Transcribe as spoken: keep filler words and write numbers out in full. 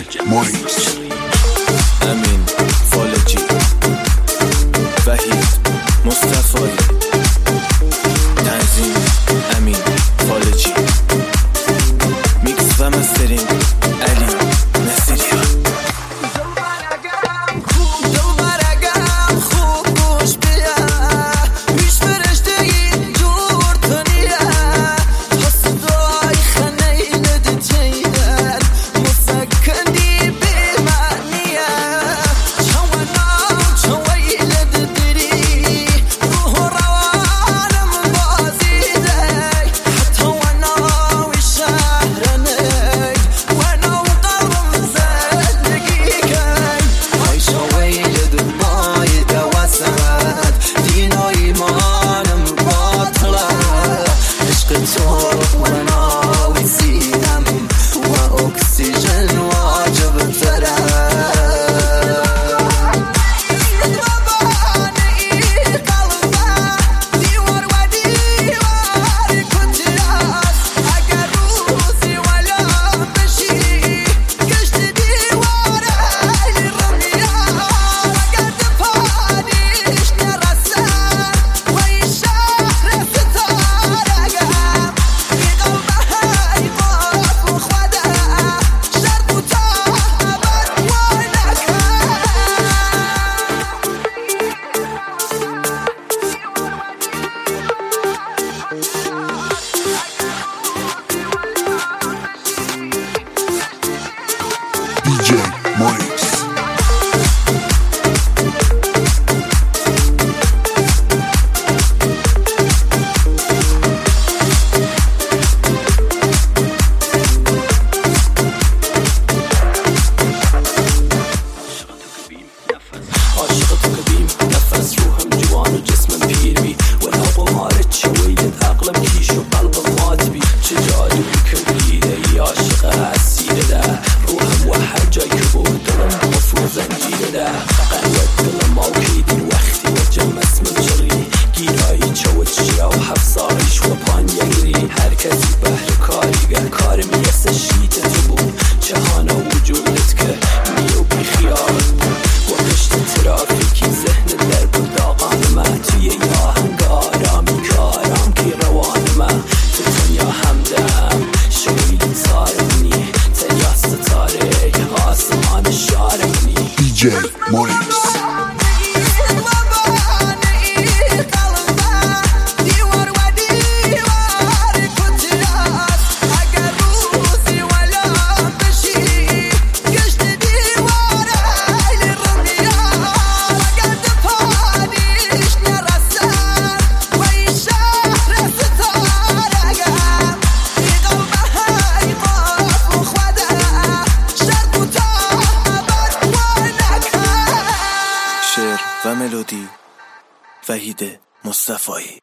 موریس، امین فالجی، وحید مصطفی، تنظیم امین فالجی، میکس و مسترینگ علی نصیریان. دیجی موریس. عاشق تو که بیم نفس روحم جوان و جسمم پیر بی و نابم آرد شویدت عقلم کیش و قلبم مات بی. چه جادوی کردیده ای عاشق حسیره ده روحم و هر جای که بود دلم مفروض زنجیره ده. قلبت دلم آوکیدین وقتی و جمع اسم جری گیرایی چوت شیا و حفظایش و پان یگری. هر کسی بهر کاریگر کار میسه شیط تو بود جهانا وجودت که میو بی خیالت بود و کشت ترافیکی ذهن در بود آقان من توی یا هنگارامی کارم که روان من تو دنیا همدم شوی تارمنی تنیا ستاره آسمان شارمنی. دیجی موریس. شعر و ملودی وحید مصطفی.